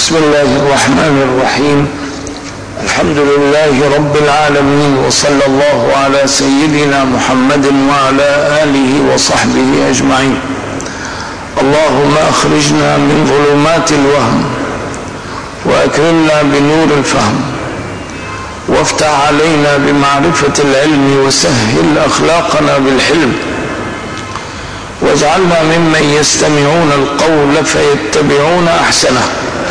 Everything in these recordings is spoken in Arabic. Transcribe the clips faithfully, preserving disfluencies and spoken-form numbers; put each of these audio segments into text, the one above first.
بسم الله الرحمن الرحيم. الحمد لله رب العالمين، وصلى الله على سيدنا محمد وعلى آله وصحبه أجمعين. اللهم أخرجنا من ظلمات الوهم وأكرمنا بنور الفهم، وافتح علينا بمعرفة العلم، وسهل أخلاقنا بالحلم، واجعلنا ممن يستمعون القول فيتبعون أحسنه.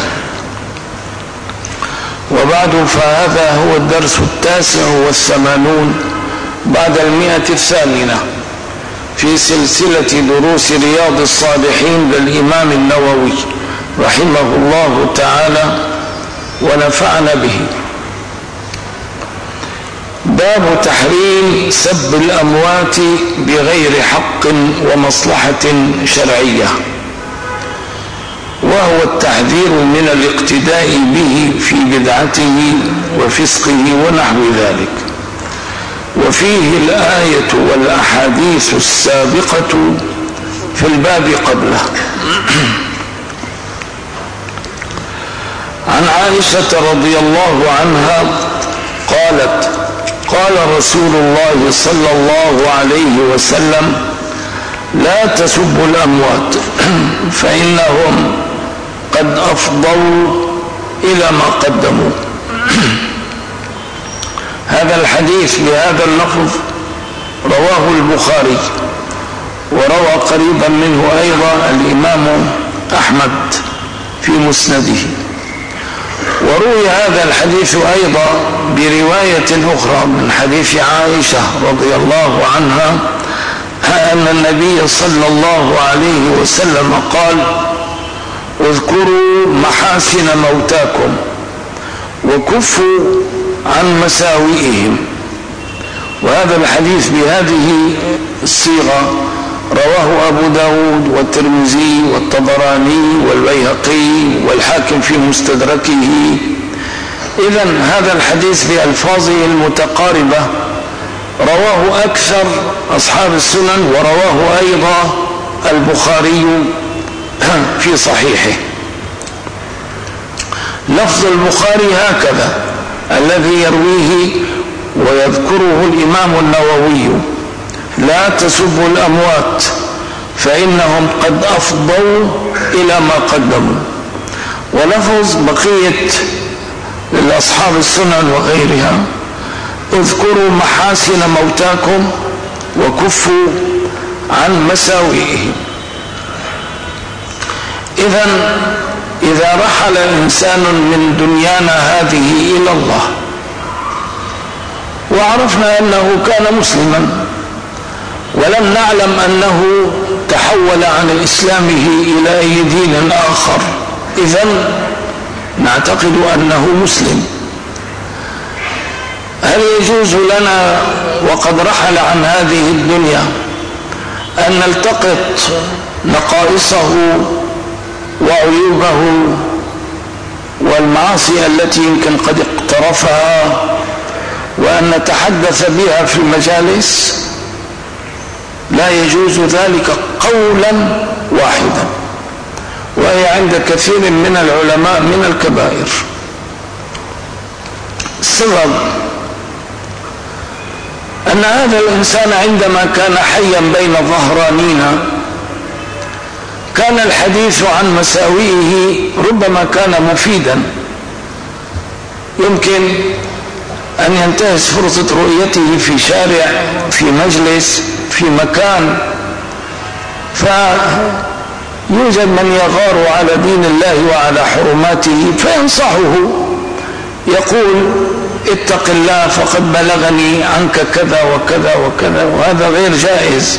وبعد، فهذا هو الدرس التاسع والثمانون بعد المئة الثامنة في سلسلة دروس رياض الصالحين للإمام النووي رحمه الله تعالى ونفعنا به. باب تحريم سب الأموات بغير حق ومصلحة شرعية، وهو التحذير من الاقتداء به في بدعته وفسقه ونحو ذلك. وفيه الآية والأحاديث السابقة في الباب قبله. عن عائشة رضي الله عنها قالت: قال رسول الله صلى الله عليه وسلم: لا تسبوا الأموات فإنهم قد أفضوا إلى ما قدموا. هذا الحديث بهذا اللفظ رواه البخاري، وروى قريبا منه أيضا الإمام أحمد في مسنده. وروي هذا الحديث أيضا برواية أخرى من حديث عائشة رضي الله عنها أن النبي صلى الله عليه وسلم قال: اذكروا محاسن موتاكم وكفوا عن مساوئهم. وهذا الحديث بهذه الصيغة رواه أبو داود والترمذي والطبراني والبيهقي والحاكم في مستدركه. إذن هذا الحديث بألفاظه المتقاربة رواه أكثر أصحاب السنن، ورواه أيضا البخاري في صحيحه. لفظ البخاري هكذا الذي يرويه ويذكره الإمام النووي: لا تسبوا الأموات فإنهم قد أفضوا إلى ما قدموا. ولفظ بقية للأصحاب السنن وغيرها: اذكروا محاسن موتاكم وكفوا عن مساوئهم. إذن إذا رحل إنسان من دنيانا هذه إلى الله، وعرفنا أنه كان مسلما ولم نعلم أنه تحول عن إسلامه إلى أي دين آخر، إذن نعتقد أنه مسلم. هل يجوز لنا وقد رحل عن هذه الدنيا أن نلتقط نقائصه وعيوبه والمعاصي التي يمكن قد اقترفها وأن نتحدث بها في المجالس؟ لا يجوز ذلك قولا واحدا، وهي عند كثير من العلماء من الكبائر. السبب أن هذا الإنسان عندما كان حيا بين ظهرانينا كان الحديث عن مساوئه ربما كان مفيدا، يمكن أن ينتهز فرصة رؤيته في شارع، في مجلس، في مكان، فيوجد من يغار على دين الله وعلى حرماته فينصحه، يقول: اتق الله فقد بلغني عنك كذا وكذا وكذا، وهذا غير جائز.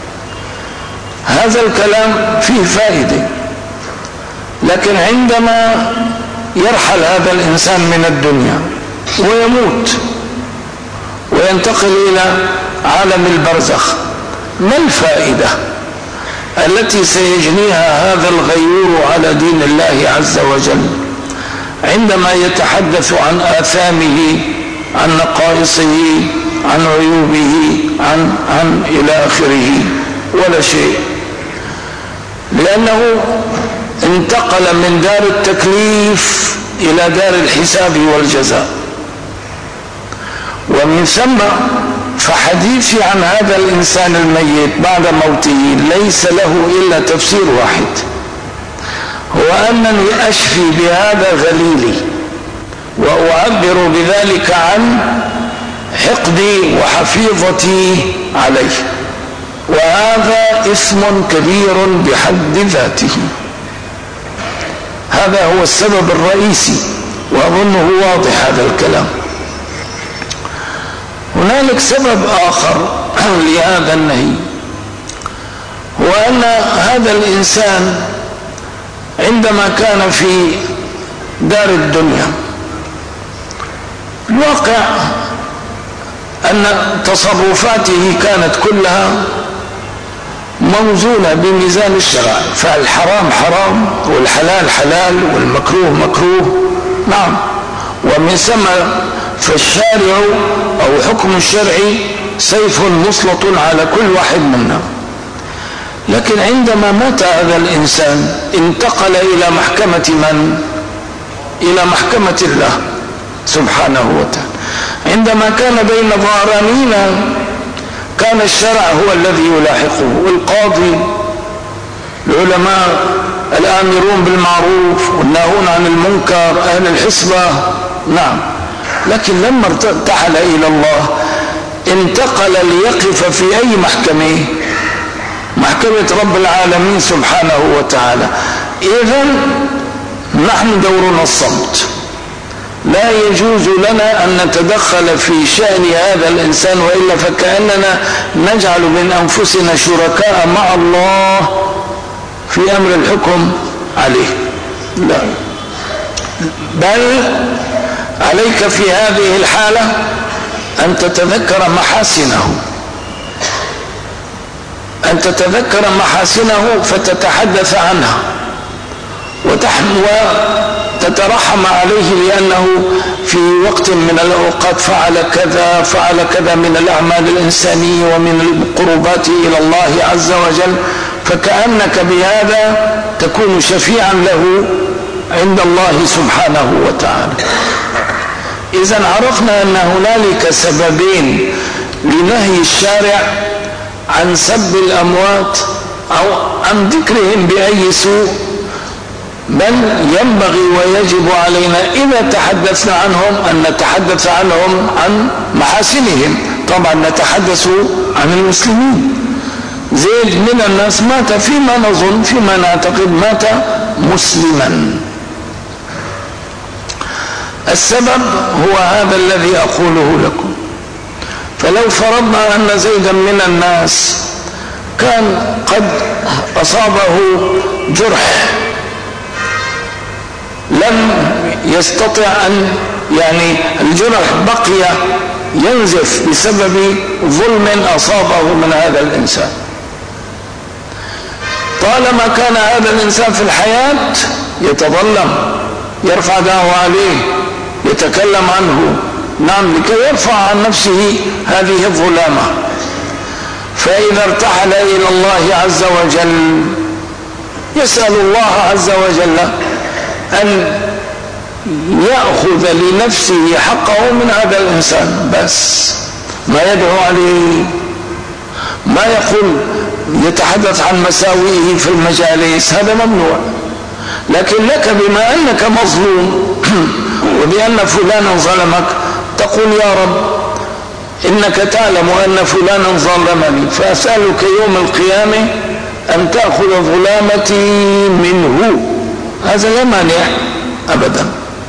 هذا الكلام فيه فائدة، لكن عندما يرحل هذا الإنسان من الدنيا ويموت وينتقل إلى عالم البرزخ، ما الفائدة التي سيجنيها هذا الغيور على دين الله عز وجل عندما يتحدث عن آثامه، عن نقائصه، عن عيوبه، عن عن إلى آخره؟ ولا شيء، لأنه انتقل من دار التكليف إلى دار الحساب والجزاء. ومن ثم فحديثي عن هذا الإنسان الميت بعد موته ليس له إلا تفسير واحد، هو أنني أشفي بهذا غليلي وأعبر بذلك عن حقدي وحفيظتي عليه، وهذا إثم كبير بحد ذاته. هذا هو السبب الرئيسي، وأظنه واضح هذا الكلام. هنالك سبب آخر لهذا النهي، هو أن هذا الإنسان عندما كان في دار الدنيا الواقع أن تصرفاته كانت كلها موزونة بميزان الشرع، فالحرام حرام والحلال حلال والمكروه مكروه. نعم، ومن ثم فالشارع أو حكم الشرعي سيف مسلط على كل واحد منا. لكن عندما مات هذا الإنسان انتقل إلى محكمة من؟ إلى محكمة الله سبحانه وتعالى. عندما كان بين ظهرانينا كان الشرع هو الذي يلاحقه، والقاضي، العلماء، الآمرون بالمعروف والناهون عن المنكر، أهل الحسبة. نعم، لكن لما ارتحل إلى الله انتقل ليقف في أي محكمة؟ محكمة رب العالمين سبحانه وتعالى. إذن نحن دورنا الصمت، لا يجوز لنا أن نتدخل في شأن هذا الإنسان، وإلا فكأننا نجعل من أنفسنا شركاء مع الله في أمر الحكم عليه. لا، بل عليك في هذه الحالة أن تتذكر محاسنه، أن تتذكر محاسنه فتتحدث عنها وتترحم عليه، لأنه في وقت من الأوقات فعل كذا فعل كذا من الأعمال الإنسانية ومن القربات إلى الله عز وجل، فكأنك بهذا تكون شفيعا له عند الله سبحانه وتعالى. إذن عرفنا أن هنالك سببين لنهي الشارع عن سب الأموات أو عن ذكرهم بأي سوء، بل ينبغي ويجب علينا إذا تحدثنا عنهم أن نتحدث عنهم عن محاسنهم. طبعا نتحدث عن المسلمين. زيد من الناس مات فيما نظن فيما نعتقد مات مسلما. السبب هو هذا الذي أقوله لكم. فلو فرضنا أن زيدا من الناس كان قد أصابه جرح لم يستطع أن، يعني الجرح بقي ينزف بسبب ظلم أصابه من هذا الإنسان، طالما كان هذا الإنسان في الحياة يتظلم، يرفع دعوة عليه، يتكلم عنه، نعم، لكي يرفع عن نفسه هذه الظلامة. فإذا ارتحل إلى الله عز وجل يسأل الله عز وجل أن يأخذ لنفسه حقه من هذا الإنسان، بس ما يدعو عليه، ما يقول يتحدث عن مساوئه في المجالس، هذا ممنوع. لكن لك بما أنك مظلوم وبأن فلانا ظلمك تقول يا رب إنك تعلم أن فلانا ظلمني، فأسألك يوم القيامة أن تأخذ ظلامتي منه. هذا لا مانع أبدا.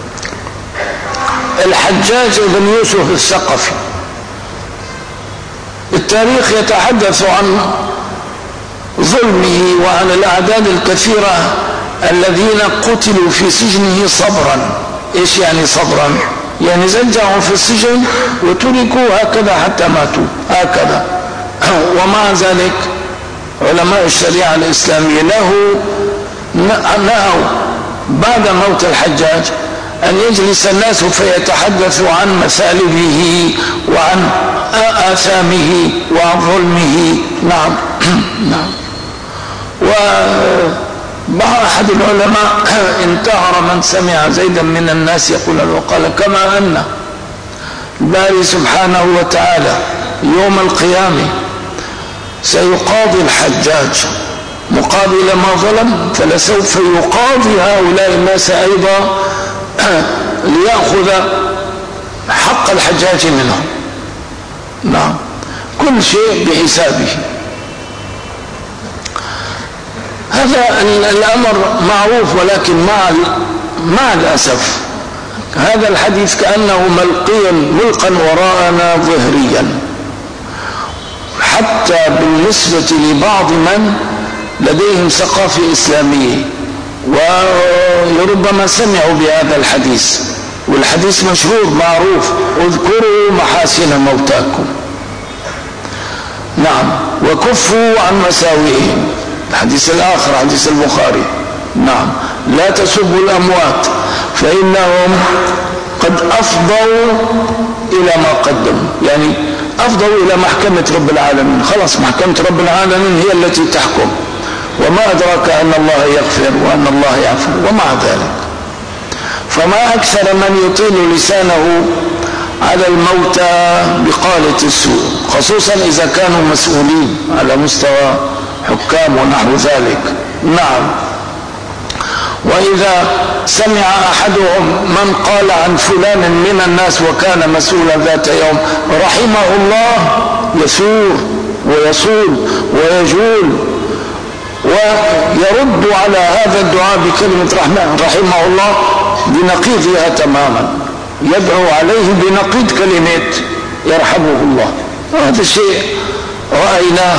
الحجاج بن يوسف الثقفي التاريخ يتحدث عن ظلمه وعن الأعداد الكثيرة الذين قتلوا في سجنه صبرا. إيش يعني صبرا؟ يعني زجعوا في السجن وتركوا هكذا حتى ماتوا هكذا. ومع ذلك علماء الشريعة الإسلامية له نهوا بعد موت الحجاج أن يجلس الناس فيتحدثوا عن مسالبه وعن آثامه وعن ظلمه. نعم نعم. أحد العلماء انتهر من سمع زيدا من الناس يقول وقال كما أن الباري سبحانه وتعالى يوم القيامة سيقاضي الحجاج مقابل ما ظلم، فلسوف يقاضي هؤلاء الناس أيضا ليأخذ حق الحجاج منهم. نعم، كل شيء بحسابه. هذا الأمر معروف، ولكن مع مع الأسف هذا الحديث كأنه ملقيا ملقا وراءنا ظهريا، حتى بالنسبة لبعض من لديهم ثقافة إسلامية ولربما سمعوا بهذا الحديث، والحديث مشهور معروف: اذكروا محاسن موتاكم. نعم، وكفوا عن مساوئهم. الحديث الآخر حديث البخاري: نعم، لا تسبوا الأموات فإنهم قد أفضوا إلى ما قدموا، يعني أفضوا إلى محكمة رب العالمين. خلاص، محكمة رب العالمين هي التي تحكم، وما أدراك أن الله يغفر وأن الله يعفو. ومع ذلك فما أكثر من يطيل لسانه على الموتى بقالة السوء، خصوصا إذا كانوا مسؤولين على مستوى حكام ونحو ذلك. نعم، وإذا سمع أحدهم من قال عن فلان من الناس وكان مسؤولا ذات يوم رحمه الله، يسور ويصول ويجول ويرد على هذا الدعاء بكلمة رحمة رحمه الله بنقيضها تماما، يدعو عليه بنقيض كلمة يرحمه الله. هذا الشيء رأيناه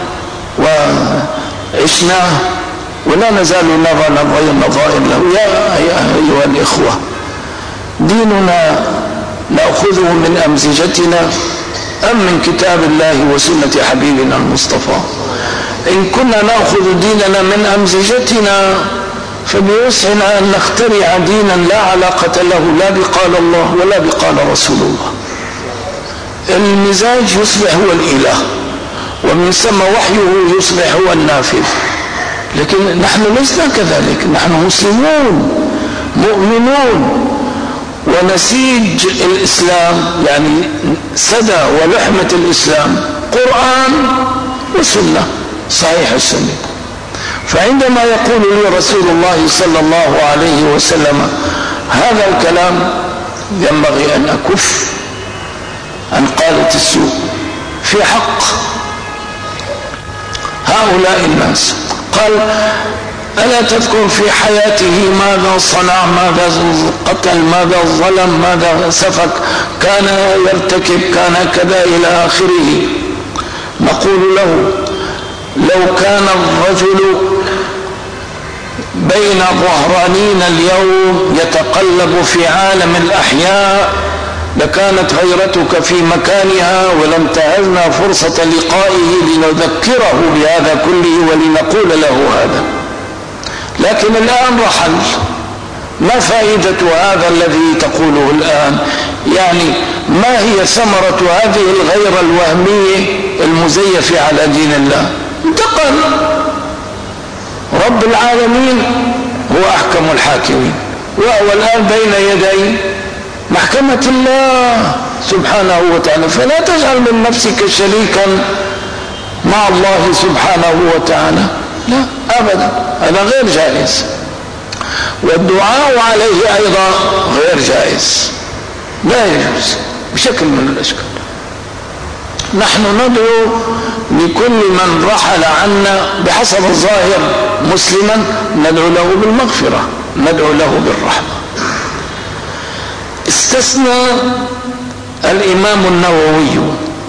وعشناه ولا نزال نرى نظائر له. يا أيها الإخوة، ديننا نأخذه من أمزجتنا أم من كتاب الله وسنة حبيبنا المصطفى؟ إن كنا نأخذ ديننا من أمزجتنا فبوسعنا أن نخترع دينا لا علاقة له لا بقال الله ولا بقال رسول الله. المزاج يصبح هو الإله، ومن ثم وحيه يصبح هو النافذ. لكن نحن لسنا كذلك، نحن مسلمون مؤمنون، ونسيج الإسلام يعني سدى ولحمة الإسلام قرآن وسنة صحيح السنة. فعندما يقول لي رسول الله صلى الله عليه وسلم هذا الكلام ينبغي أن أكف عن قالة السوء في حق هؤلاء الناس. قال: ألا تذكر في حياته ماذا صنع، ماذا قتل، ماذا ظلم، ماذا سفك، كان يرتكب، كان كذا إلى آخره. نقول له: لو كان الرجل بين ظهرانين اليوم يتقلب في عالم الأحياء لكانت غيرتك في مكانها، ولم تهزنا فرصة لقائه لنذكره بهذا كله ولنقول له هذا. لكن الآن رحل، ما فائدة هذا الذي تقوله الآن؟ يعني ما هي ثمرة هذه الغيرة الوهمية المزيفة على دين الله؟ انتقل. رب العالمين هو أحكم الحاكمين، وهو الآن بين يدي محكمة الله سبحانه وتعالى. فلا تجعل من نفسك شريكا مع الله سبحانه وتعالى، لا أبدا، هذا غير جائز. والدعاء عليه أيضا غير جائز، لا يجوز بشكل من الأشكال. نحن ندعو لكل من رحل عنا بحسب الظاهر مسلما، ندعو له بالمغفرة، ندعو له بالرحمة. استثنى الإمام النووي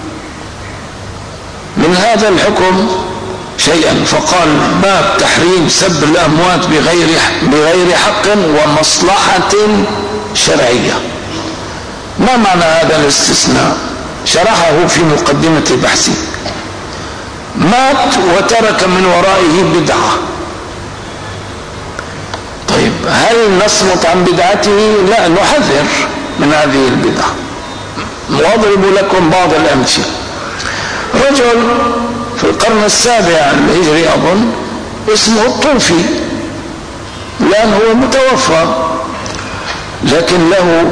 من هذا الحكم شيئا فقال: باب تحريم سب الأموات بغير بغير حق ومصلحة شرعية. ما معنى هذا الاستثناء؟ شرحه في مقدمة بحثه: مات وترك من ورائه بدعة. طيب، هل نصمت عن بدعته؟ لا، نحذر من هذه البدعة. وأضرب لكم بعض الأمثلة. رجل في القرن السابع الهجري أظن اسمه الطوفي، لأن هو متوفى، لكن له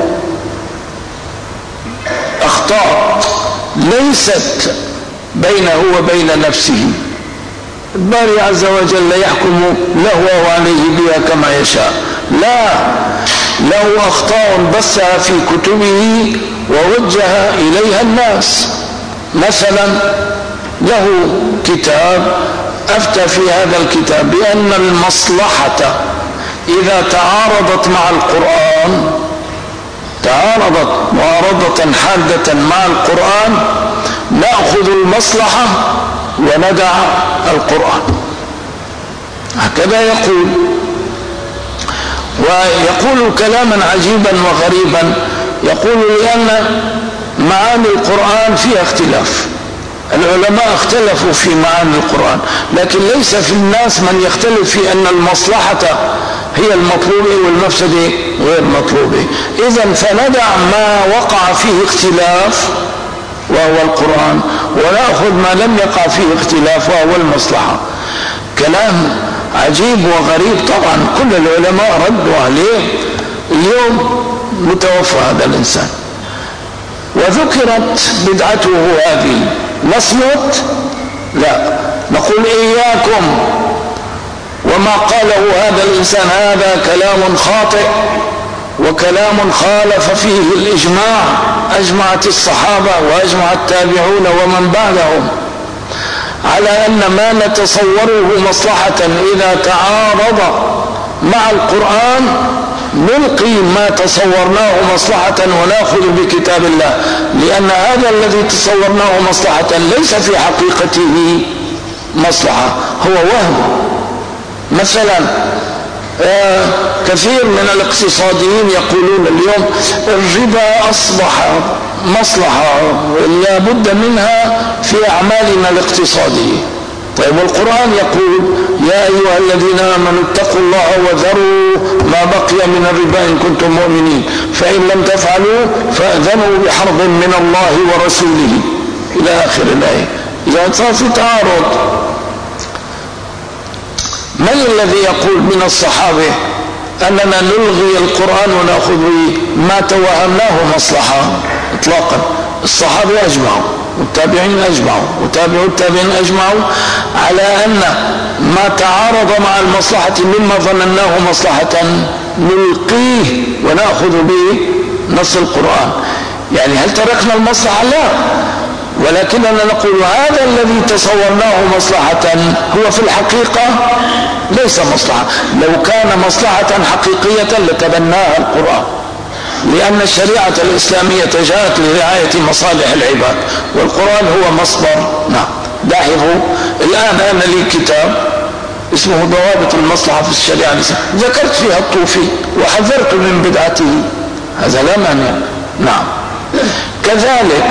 أخطاء ليست بينه وبين نفسه. الباري عز وجل يحكم له وعليه بها كما يشاء، لا، له أخطاء بثها في كتبه ووجه إليها الناس. مثلا له كتاب أفتى في هذا الكتاب بأن المصلحة إذا تعارضت مع القرآن، تعارضت معارضة حادة مع القرآن، نأخذ المصلحة وندع القرآن. هكذا يقول، ويقول كلاما عجيبا وغريبا، يقول لأن معاني القرآن فيها اختلاف، العلماء اختلفوا في معاني القرآن، لكن ليس في الناس من يختلف في أن المصلحة هي المطلوبة والمفسدة غير مطلوبة. إذن فندع ما وقع فيه اختلاف وهو القرآن، ونأخذ ما لم يقع فيه اختلاف وهو المصلحة. كلام عجيب وغريب طبعا، كل العلماء ردوا عليه. اليوم متوفى هذا الإنسان وذكرت بدعته هذه، نصمت؟ لا، نقول إياكم وما قاله هذا الإنسان، هذا كلام خاطئ وكلام خالف فيه الإجماع، أجمعت الصحابة وأجمع التابعون ومن بعدهم على أن ما نتصوره مصلحة إذا تعارض مع القرآن نلقي ما تصورناه مصلحة ونأخذ بكتاب الله، لأن هذا الذي تصورناه مصلحة ليس في حقيقته مصلحة، هو وهم. مثلا آه كثير من الاقتصاديين يقولون اليوم الربا أصبح مصلحة لا بد منها في أعمالنا الاقتصادية. طيب القرآن يقول يا أيها الذين آمنوا اتقوا الله وذروا ما بقي من الربا إن كنتم مؤمنين فإن لم تفعلوا فأذنوا بحرب من الله ورسوله إلى آخر الآية. إذا صار في تعارض، من الذي يقول من الصحابة أننا نلغي القرآن ونأخذ ما توهمناه مصلحة؟ إطلاقا. الصحابة أجمعوا والتابعين أجمعوا وتابعوا التابعين أجمعوا على أن ما تعارض مع المصلحة مما ظنناه مصلحة نلقيه ونأخذ به نص القرآن. يعني هل تركنا المصلحة؟ لا، ولكننا نقول هذا الذي تصورناه مصلحة هو في الحقيقة ليس مصلحة. لو كان مصلحة حقيقية لتبناها القرآن، لأن الشريعة الإسلامية جاءت لرعاية مصالح العباد، والقرآن هو مصدر. نعم، لاحظوا الآن أنا لي كتاب اسمه ضوابط المصلحة في الشريعة الإسلامية، ذكرت فيها الطوفي وحذرت من بدعته، هذا لا مانع. نعم. كذلك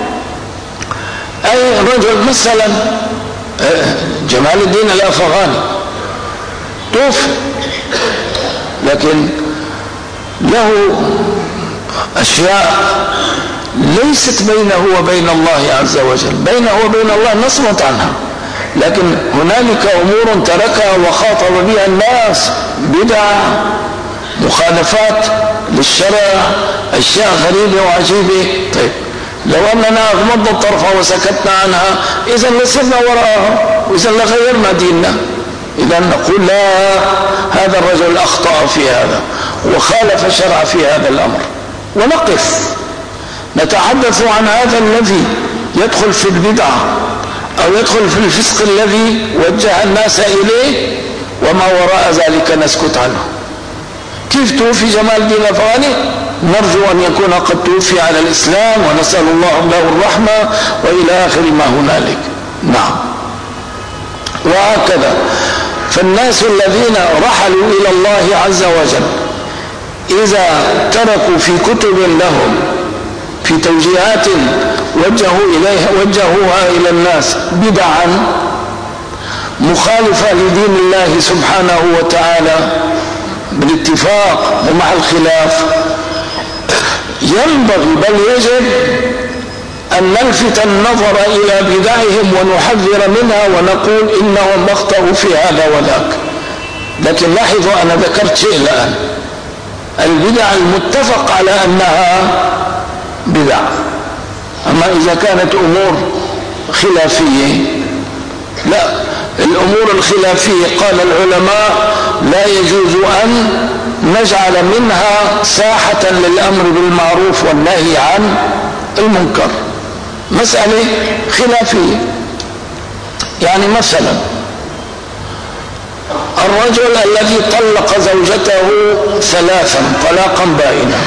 أي رجل مثلا جمال الدين الأفغاني توفي، لكن له أشياء ليست بينه وبين الله عز وجل، بينه وبين الله نصمت عنها، لكن هنالك أمور تركها وخاطب بها الناس، بدع، مخالفات للشرع، أشياء غريبة وعجيبة. طيب لو أننا أغمضنا الطرف وسكتنا عنها إذن لسرنا وراءها وإذن لغيرنا ديننا. إذن نقول لا، هذا الرجل أخطأ في هذا وخالف الشرع في هذا الأمر، ونقف نتحدث عن هذا الذي يدخل في البدعة أو يدخل في الفسق الذي وجه الناس إليه، وما وراء ذلك نسكت عنه. كيف توفي جمال الدين الأفغاني؟ نرجو أن يكون قد توفي على الإسلام ونسأل الله له الرحمة وإلى آخر ما هنالك. نعم. وهكذا فالناس الذين رحلوا إلى الله عز وجل إذا تركوا في كتب لهم في توجيهات وجهوا إليها وجهوها إلى الناس بدعا مخالفة لدين الله سبحانه وتعالى بالاتفاق ومع الخلاف، ينبغي بل يجب أن نلفت النظر إلى بدعهم ونحذر منها ونقول إنهم أخطأوا في هذا وذاك. لكن لاحظوا أنا ذكرت شيء الآن، البدع المتفق على أنها بدع. أما إذا كانت أمور خلافية لا، الأمور الخلافية قال العلماء لا يجوز أن نجعل منها ساحة للأمر بالمعروف والنهي عن المنكر. مسألة خلافية، يعني مثلا الرجل الذي طلق زوجته ثلاثا طلاقا بائنا،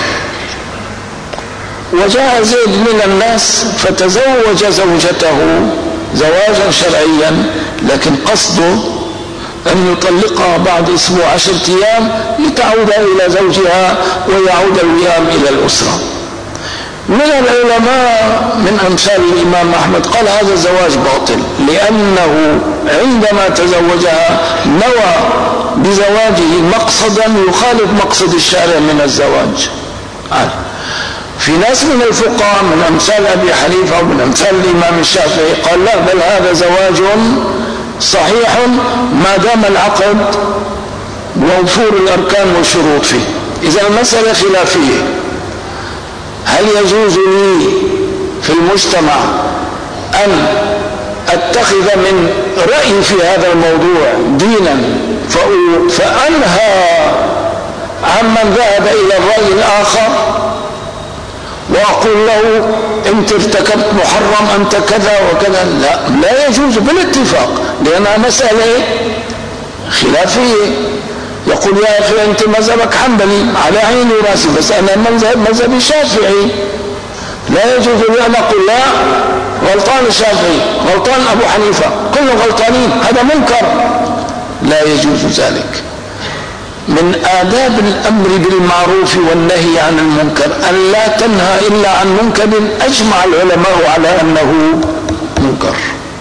وجاء زيد من الناس فتزوج زوجته زواجا شرعيا، لكن قصده أن يطلقها بعد أسبوع عشرة أيام لتعود إلى زوجها ويعود الوئام إلى الأسرة. من العلماء من أمثال الإمام أحمد قال هذا الزواج باطل، لأنه عندما تزوجها نوى بزواجه مقصدا يخالف مقصد الشارع من الزواج. في ناس من الفقهاء من أمثال أبي حنيفة ومن أمثال الإمام الشافعي قال لا، بل هذا زواج صحيح ما دام العقد ووفور الأركان والشروط فيه. إذا المسألة خلافية، هل يجوز لي في المجتمع أن أتخذ من رأيي في هذا الموضوع دينا فأنهى عمن ذهب إلى الرأي الآخر وأقول له أنت ارتكبت محرم أنت كذا وكذا؟ لا، لا يجوز بالاتفاق، لأنها مسألة خلافية. يقول يا أخي أنت مذهبك حنبلي، على عيني وراسي، بس أنا مذهب مذهبي شافعي، لا يجوز لي أن أقول لا غلطان الشافعي غلطان أبو حنيفة كلهم غلطانين، هذا منكر، لا يجوز ذلك. من آداب الأمر بالمعروف والنهي عن المنكر أن لا تنهى إلا عن منكر أجمع العلماء على أنه منكر،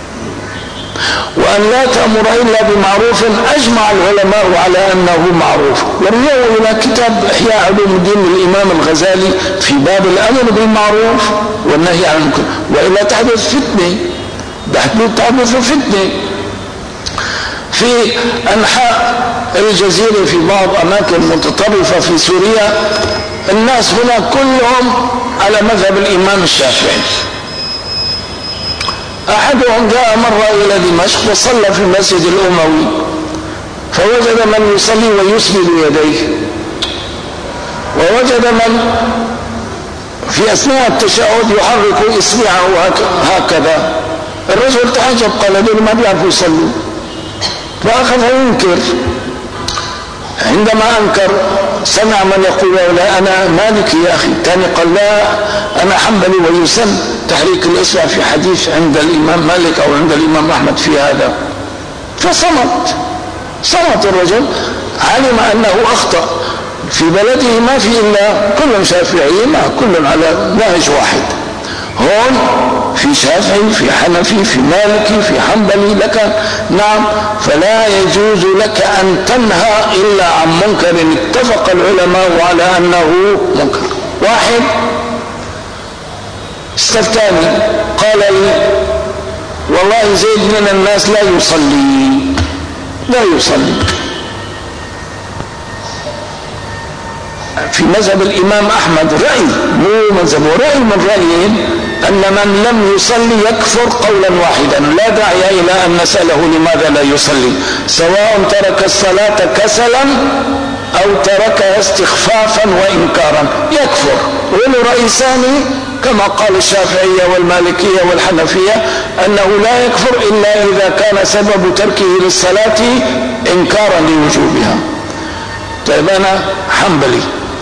وأن لا تأمر إلا بمعروف أجمع العلماء على أنه معروف. ورجعوا إلى كتاب إحياء علوم الدين للإمام الغزالي في باب الأمر بالمعروف والنهي عن المنكر، وإلا تحدث فتنة، تحدث فتنة في أنحاء الجزيرة، في بعض أماكن متطرفة في سوريا، الناس هنا كلهم على مذهب الإمام الشافعي. أحدهم جاء مرة إلى دمشق وصلى في المسجد الأموي، فوجد من يصلي ويسند يديه، ووجد من في أثناء التشهد يحرك إصبعه هكذا. الرجل تعجب قال دول ما بيعرفوا يصلوا، فأخذ ينكر. عندما أنكر سمع من يقول لا أنا مالكي يا أخي، الثاني قال لا أنا حنبلي، ويسن تحريك الإصبع في حديث عند الإمام مالك أو عند الإمام أحمد في هذا. فصمت صمت الرجل، علم أنه أخطأ. في بلده ما في إلا كل شافعي، ما كل على نهج واحد. هون في شافعي، في حنفي، في مالكي، في حنبلي، لك نعم. فلا يجوز لك أن تنهى إلا عن منكر اتفق العلماء على أنه منكر. واحد استفتاني قال لي والله زيد من الناس لا يصلي لا يصلي في مذهب الإمام أحمد رأي، مو مذهبه، رأي من رأيين أن من لم يصلي يكفر قولا واحدا، لا داعي إلى أن نسأله لماذا لا يصلي، سواء ترك الصلاة كسلا أو تركها استخفافا وإنكارا يكفر. وله رأي ثاني كما قال الشافعية والمالكية والحنفية أنه لا يكفر إلا إذا كان سبب تركه للصلاة إنكارا لوجوبها. طيب أنا حنبلي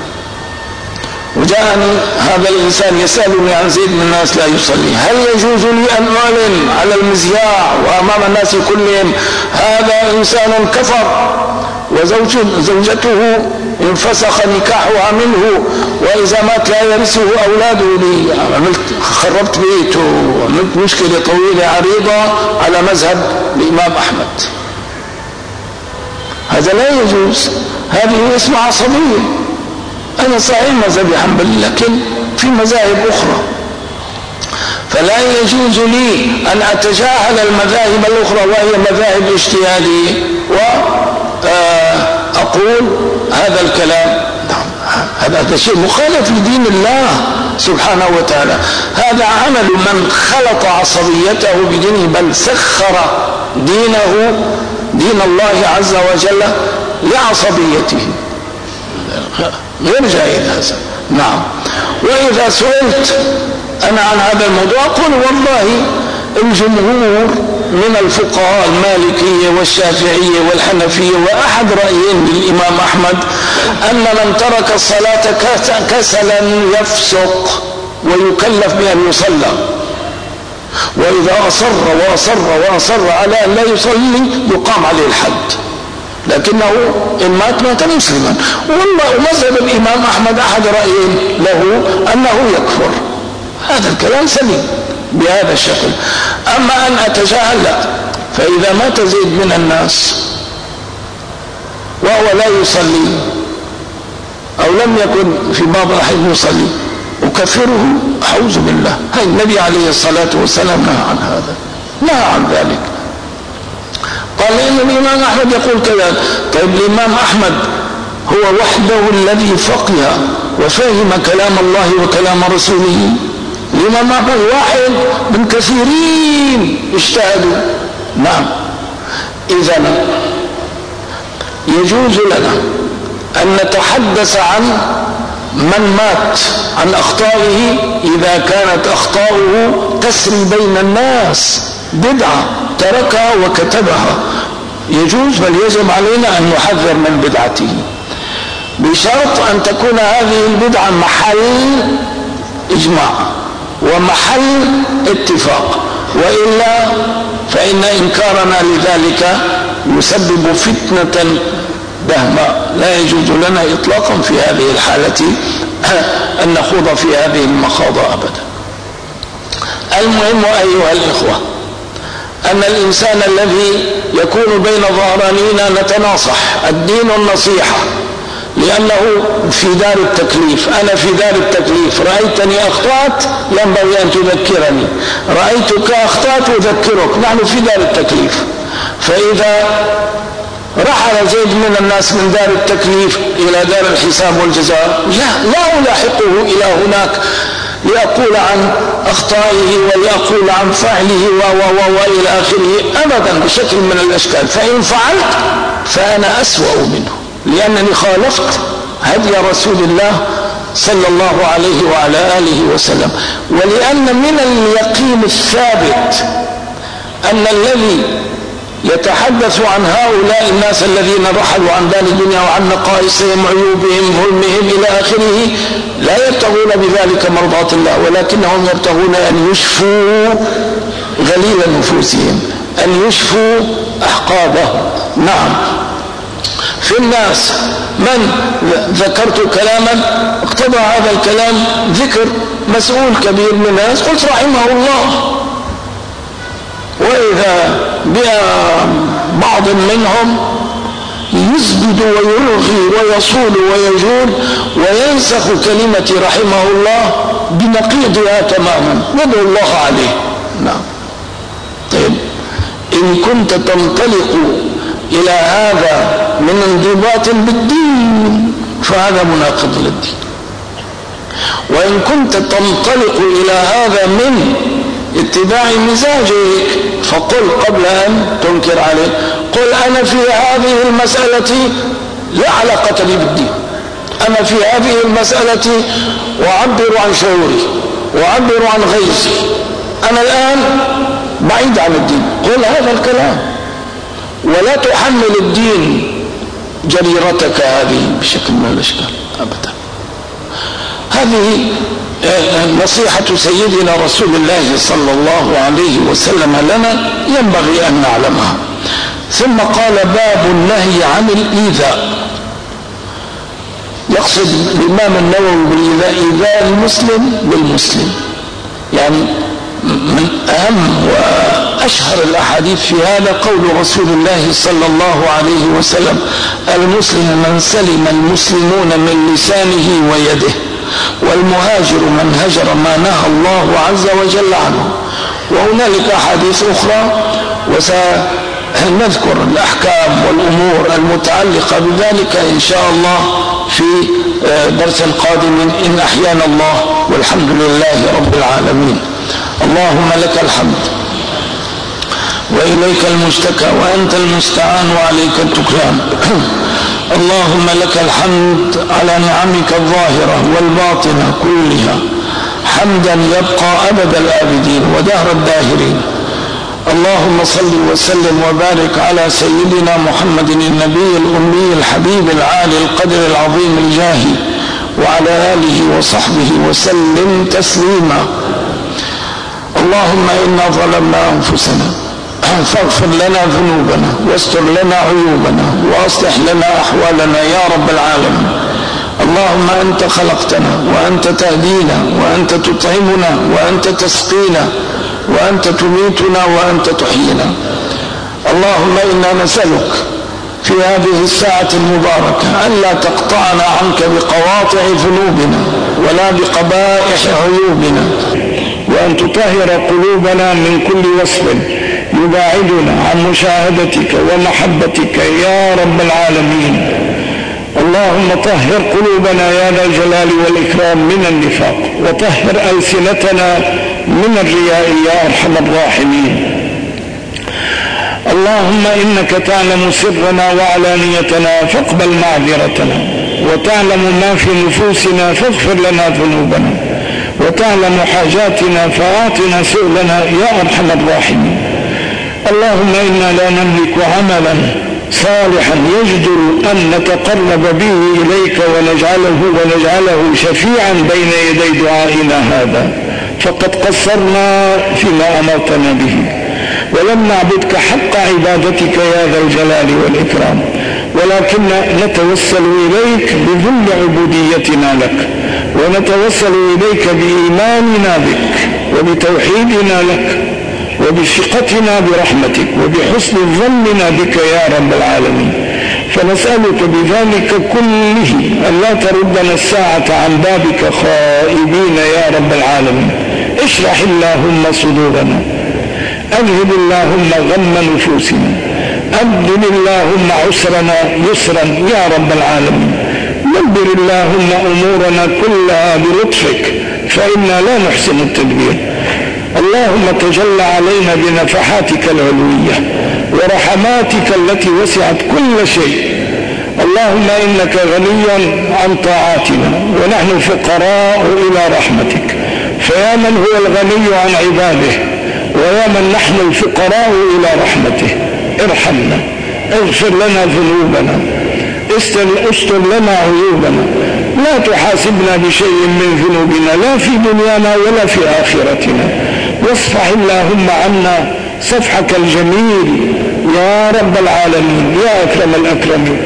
وجاءني هذا الإنسان يسألني عن زيد من الناس لا يصلي، هل يجوز لي أن أعلن على المذياع وأمام الناس كلهم هذا إنسان كفر وزوجته انفسخ نكاحها منه وإذا مات لا يرثه أولاده؟ لي عملت خربت بيته وعملت مشكلة طويلة عريضة على مذهب الإمام أحمد. هذا لا يجوز، هذه اسمها عصبية. أنا صحيح مذهبي حنبلي لكن في مذاهب أخرى، فلا يجوز لي أن أتجاهل المذاهب الأخرى وهي مذاهب اجتهادية أقول هذا الكلام، هذا شيء مخالف لدين الله سبحانه وتعالى. هذا عمل من خلط عصبيته بدينه، بل سخر دينه دين الله عز وجل لعصبيته، غير جائز هذا. نعم. وإذا سئلت أنا عن هذا الموضوع أقول والله الجمهور من الفقهاء المالكية والشافعية والحنفية وأحد رأيين للإمام أحمد أن من ترك الصلاة كسلا يفسق ويكلف بأن يصلى، وإذا أصر وأصر وأصر على أن لا يصلي يقام عليه الحد، لكنه إن مات مات مسلما. والله مذهب الإمام أحمد أحد رأيين له أنه يكفر. هذا الكلام سليم بهذا الشكل. أما أن أتجاهل لا، فإذا مات زيد من الناس وهو لا يصلي أو لم يكن في بعض الأحيان يصلي أكفره؟ أعوذ بالله. هاي النبي عليه الصلاة والسلام نهى عن هذا، نهى عن ذلك. قال إن الإمام أحمد يقول كذا. طيب الإمام أحمد هو وحده الذي فقه وفهم كلام الله وكلام رسوله. الإمام أحمد واحد من كثيرين اجتهدوا. نعم. إذن يجوز لنا أن نتحدث عن من مات عن أخطائه إذا كانت أخطاؤه تسري بين الناس، بدعة تركها وكتبها، يجوز، بل يجب علينا أن نحذر من بدعته، بشرط أن تكون هذه البدعة محل إجماع ومحل اتفاق، وإلا فإن إنكارنا لذلك يسبب فتنة دهماء لا يجوز لنا إطلاقا في هذه الحالة أن نخوض في هذه المخاض أبدا. المهم أيها الإخوة أن الإنسان الذي يكون بين ظهرانينا نتناصح، الدين النصيحة، لأنه في دار التكليف. أنا في دار التكليف، رأيتني أخطأت ينبغي أن تذكرني، رأيتك أخطأت أذكرك، نحن في دار التكليف. فإذا رحل زيد من الناس من دار التكليف إلى دار الحساب والجزاء، لا, لا ألاحقه إلى هناك لأقول عن أخطائه ولأقول عن فعله وإلى آخره أبدا بشكل من الأشكال. فإن فعلت فأنا أسوأ منه، لأنني خالفت هدي رسول الله صلى الله عليه وعلى آله وسلم. ولأن من اليقين الثابت أن الذي يتحدث عن هؤلاء الناس الذين رحلوا عن دار الدنيا وعن نقائصهم عيوبهم ظلمهم إلى آخره لا يبتغون بذلك مرضاة الله، ولكنهم يبتغون أن يشفوا غليل نفوسهم، أن يشفوا أحقابهم. نعم. في الناس من ذكرت كلاما اقتضى هذا الكلام ذكر مسؤول كبير من الناس، قلت رحمه الله. وإذا بعض منهم يزبد ويلغي ويصول ويجول وينسخ كلمة رحمه الله بنقيضها تماما، ندعو الله عليه. نعم. طيب إن كنت تنطلق إلى هذا من انضباط بالدين فهذا مناقض للدين، وإن كنت تنطلق إلى هذا من اتباع مزاجك فقل قبل أن تنكر عليه، قل أنا في هذه المسألة لا علاقة لي بالدين، أنا في هذه المسألة وأعبر عن شعوري وأعبر عن غيظي، أنا الآن بعيد عن الدين. قل هذا الكلام ولا تحمل الدين جريرتك هذه بشكل من الأشكال أبدا. هذه نصيحة سيدنا رسول الله صلى الله عليه وسلم لنا ينبغي أن نعلمها. ثم قال باب النهي عن الإيذاء. يقصد الإمام النووي بالإيذاء إيذاء المسلم بالمسلم، يعني من أهم وأشهر الأحاديث في هذا قول رسول الله صلى الله عليه وسلم المسلم من سلم المسلمون من لسانه ويده، والمهاجر من هجر ما نهى الله عز وجل عنه. وهنالك أحاديث أخرى وسأذكرها نذكر الأحكام والأمور المتعلقة بذلك إن شاء الله في درس قادم إن أحيانا الله، والحمد لله رب العالمين. اللهم لك الحمد وإليك المشتكى وأنت المستعان وعليك التكلان. اللهم لك الحمد على نعمك الظاهرة والباطنة كلها، حمدا يبقى أبد الآبدين ودهر الداهرين. اللهم صل وسلم وبارك على سيدنا محمد النبي الأمي الحبيب العالي القدر العظيم الجاهي وعلى آله وصحبه وسلم تسليما. اللهم إنا ظلمنا أنفسنا فاغفر لنا ذنوبنا واستر لنا عيوبنا وأصلح لنا أحوالنا يا رب العالمين. اللهم أنت خلقتنا وأنت تهدينا وأنت تطعمنا وأنت تسقينا وأنت تميتنا وأنت تحيينا. اللهم إنا نسألك في هذه الساعة المباركة ألا تقطعنا عنك بقواطع ذنوبنا ولا بقبائح عيوبنا، وأن تطهر قلوبنا من كل وصف يباعدنا عن مشاهدتك ومحبتك يا رب العالمين. اللهم طهر قلوبنا يا ذا الجلال والإكرام من النفاق، وطهر ألسنتنا من الرياء يا أرحم الراحمين. اللهم إنك تعلم سرنا وعلانيتنا فاقبل معذرتنا، وتعلم ما في نفوسنا فاغفر لنا ذنوبنا، وتعلم حاجاتنا فأعطنا سؤلنا يا أرحم الراحمين. اللهم إنا لا نملك عملا صالحا يجدر أن نتقرب به إليك ونجعله ونجعله شفيعا بين يدي دعائنا هذا، فقد قصرنا فيما أمرتنا به ولم نعبدك حق عبادتك يا ذا الجلال والإكرام، ولكن نتوسل إليك بذل عبوديتنا لك، ونتوسل إليك بإيماننا بك وبتوحيدنا لك وبثقتنا برحمتك وبحسن ظننا بك يا رب العالمين. فنسألك بذلك كله أن لا تردنا الساعة عن بابك خائبين يا رب العالمين. اشرح اللهم صدورنا، أذهب اللهم غم نفوسنا، أبدل اللهم عسرنا يسرا يا رب العالمين. دبر اللهم أمورنا كلها بلطفك فإنا لا نحسن التدبير. اللهم تجل علينا بنفحاتك العلوية ورحماتك التي وسعت كل شيء. اللهم إنك غني عن طاعاتنا ونحن فقراء إلى رحمتك، فيا من هو الغني عن عباده ويا من نحن الفقراء إلى رحمته ارحمنا، اغفر لنا ذنوبنا، استر لنا عيوبنا، لا تحاسبنا بشيء من ذنوبنا لا في دنيانا ولا في آخرتنا، واصفح اللهم عنا صفحك الجميل يا رب العالمين يا أكرم الأكرمين.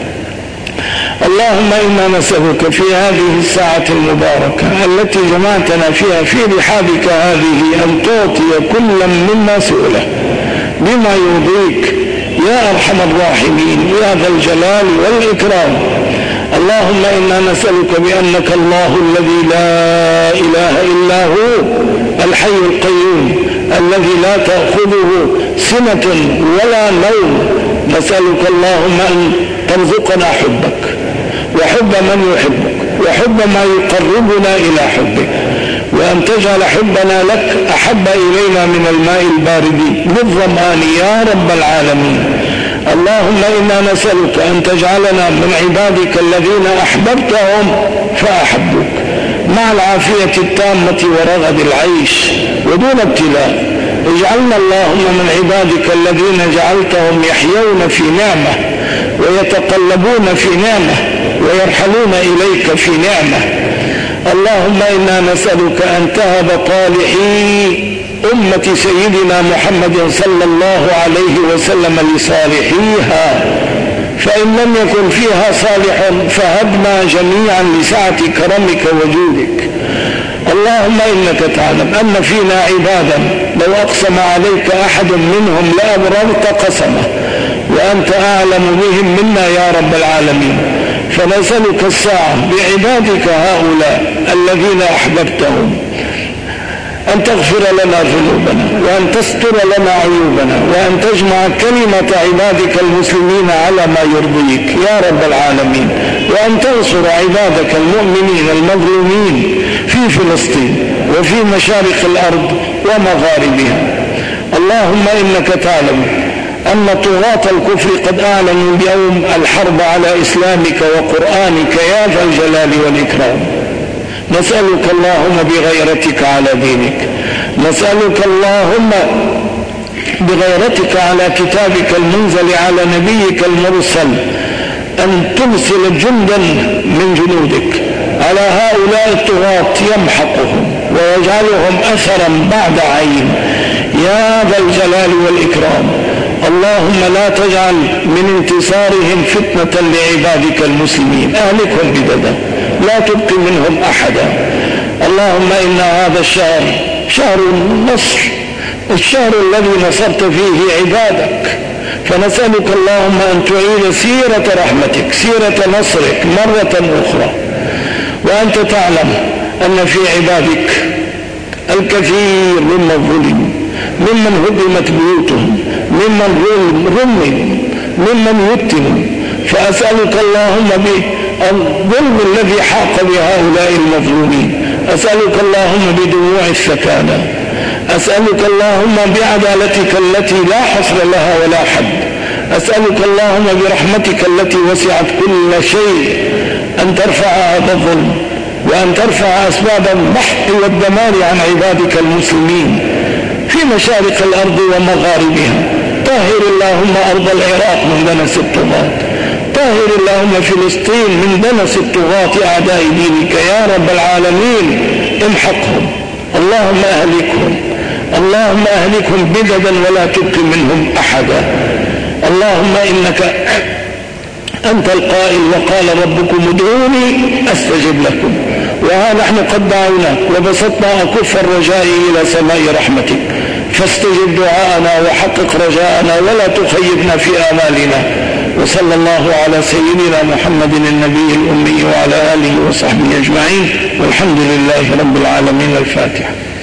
اللهم إنا نسألك في هذه الساعة المباركة التي جمعتنا فيها في رحابك هذه أن تعطي كل منا سؤله بما يرضيك يا أرحم الراحمين يا ذا الجلال والإكرام. اللهم إنا نسألك بأنك الله الذي لا إله إلا هو الحي القيوم الذي لا تأخذه سنة ولا نوم. نسألك اللهم أن ترزقنا حبك وحب من يحبك وحب ما يقربنا إلى حبك، وأن تجعل حبنا لك أحب إلينا من الماء البارد للظمآن يا رب العالمين. اللهم إنا نسألك أن تجعلنا من عبادك الذين أحببتهم فأحبوك مع العافية التامة ورغد العيش ودون ابتلاء. اجعلنا اللهم من عبادك الذين جعلتهم يحيون في نعمة ويتقلبون في نعمة ويرحلون إليك في نعمة. اللهم إنا نسألك أن تهب طالحي أمة سيدنا محمد صلى الله عليه وسلم لصالحيها، فإن لم يكن فيها صالح فهبنا جميعا لسعة كرمك وجودك. اللهم إنك تعلم أن فينا عبادا لو أقسم عليك أحد منهم لأبررت قسمه، وأنت أعلم بهم منا يا رب العالمين. فنسألك الساعة بعبادك هؤلاء الذين أحببتهم أن تغفر لنا ذنوبنا، وأن تستر لنا عيوبنا، وأن تجمع كلمة عبادك المسلمين على ما يرضيك يا رب العالمين، وأن تنصر عبادك المؤمنين المظلومين في فلسطين وفي مشارق الأرض ومغاربها. اللهم إنك تعلم أن طغاة الكفر قد أعلنوا اليوم الحرب على إسلامك وقرآنك يا ذا الجلال والإكرام. نسألك اللهم بغيرتك على دينك، نسألك اللهم بغيرتك على كتابك المنزل على نبيك المرسل أن ترسل جندا من جنودك على هؤلاء الطغاة يمحقهم ويجعلهم أثرا بعد عين يا ذا الجلال والإكرام. اللهم لا تجعل من انتصارهم فتنة لعبادك المسلمين، أهلكهم بددا، لا تبقي منهم أحدا. اللهم إن هذا الشهر شهر النصر، الشهر الذي نصرت فيه عبادك، فنسألك اللهم أن تعيد سيرة رحمتك سيرة نصرك مرة أخرى. وأنت تعلم أن في عبادك الكثير ممن ظلم، ممن هدمت بيوتهم، ممن رمم، ممن يتم، فأسألك اللهم بالظلم الذي حاق بهؤلاء المظلومين، أسألك اللهم بدموع السكانة، أسألك اللهم بعدالتك التي لا حصر لها ولا حد، أسألك اللهم برحمتك التي وسعت كل شيء أن ترفع هذا الظلم، وأن ترفع أسباب المحق والدمار عن عبادك المسلمين في مشارق الأرض ومغاربها. طهر اللهم أرض العراق من دنس الطغاة، طهر اللهم فلسطين من دنس الطغاة أعداء دينك يا رب العالمين. امحقهم اللهم أهلكهم، اللهم أهلكهم بددا ولا تبق منهم أحدا. اللهم إنك أنت القائل وقال ربكم ادعوني أستجب لكم، وها نحن قد دعوناك وبسطنا أكف الرجاء إلى سماء رحمتك، فاستجب دعاءنا وحقق رجاءنا ولا تخيبنا في آمالنا. وصلى الله على سيدنا محمد النبي الأمي وعلى آله وصحبه أجمعين، والحمد لله رب العالمين. الفاتحة.